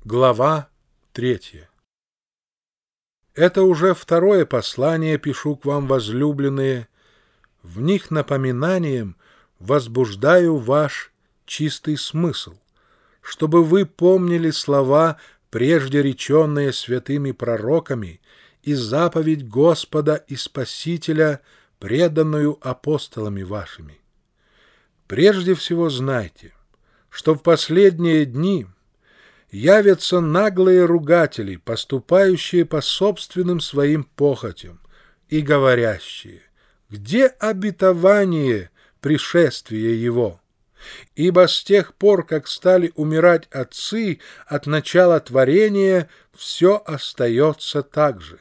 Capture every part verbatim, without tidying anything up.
Глава третья. Это уже второе послание пишу к вам, возлюбленные. В них напоминанием возбуждаю ваш чистый смысл, чтобы вы помнили слова, прежде реченные святыми пророками, и заповедь Господа и Спасителя, преданную апостолами вашими. Прежде всего знайте, что в последние дни явятся наглые ругатели, поступающие по собственным своим похотям, и говорящие: где обетование пришествия его? Ибо с тех пор, как стали умирать отцы от начала творения, все остается так же.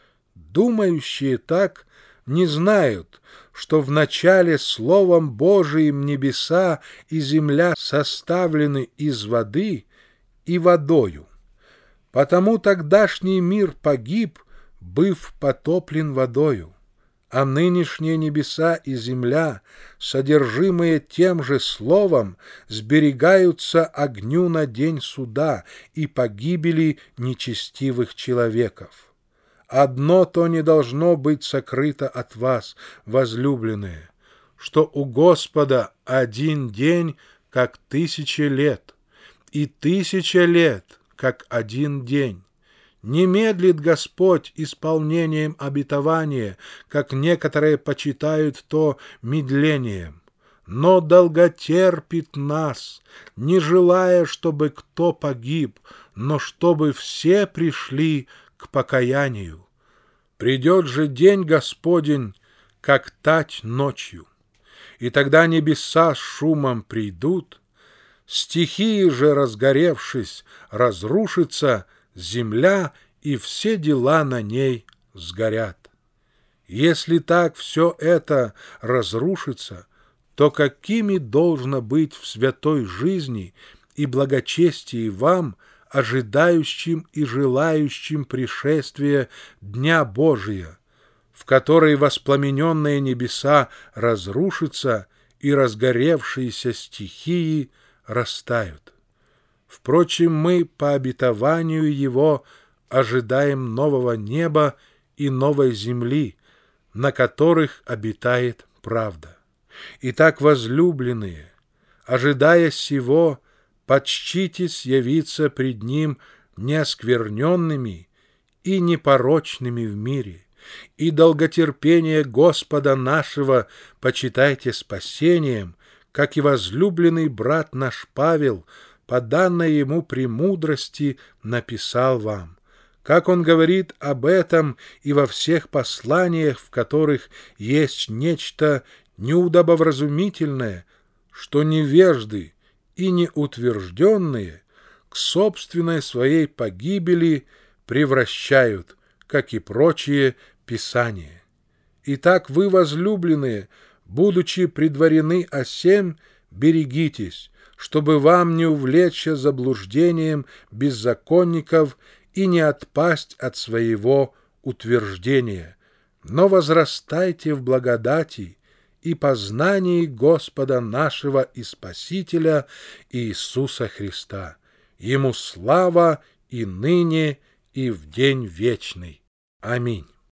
Думающие так не знают, что в начале Словом Божиим небеса и земля составлены из воды и водою. Потому тогдашний мир погиб, быв потоплен водою, а нынешние небеса и земля, содержимые тем же словом, сберегаются огню на день суда и погибели нечестивых человеков. Одно то не должно быть сокрыто от вас, возлюбленные, что у Господа один день, как тысяча лет, и тысяча лет, как один день. Не медлит Господь исполнением обетования, как некоторые почитают то медлением, но долготерпит нас, не желая, чтобы кто погиб, но чтобы все пришли к покаянию. Придет же день Господень, как тать ночью, и тогда небеса с шумом придут, стихии же, разгоревшись, разрушится земля, и все дела на ней сгорят. Если так все это разрушится, то какими должно быть в святой жизни и благочестии вам, ожидающим и желающим пришествия Дня Божия, в который воспламененные небеса разрушатся и разгоревшиеся стихии растают. Впрочем, мы по обетованию Его ожидаем нового неба и новой земли, на которых обитает правда. Итак, возлюбленные, ожидая сего, почтитесь явиться пред Ним неоскверненными и непорочными в мире, и долготерпение Господа нашего почитайте спасением, как и возлюбленный брат наш Павел по данной ему премудрости написал вам, как он говорит об этом и во всех посланиях, в которых есть нечто неудобовразумительное, что невежды и неутвержденные к собственной своей погибели превращают, как и прочие писания. Итак, вы, возлюбленные, будучи предварены о сем, берегитесь, чтобы вам не увлечься заблуждением беззаконников и не отпасть от своего утверждения, но возрастайте в благодати и познании Господа нашего и Спасителя Иисуса Христа. Ему слава и ныне, и в день вечный. Аминь.